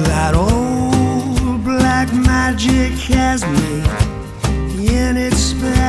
That old black magic has me in its spell.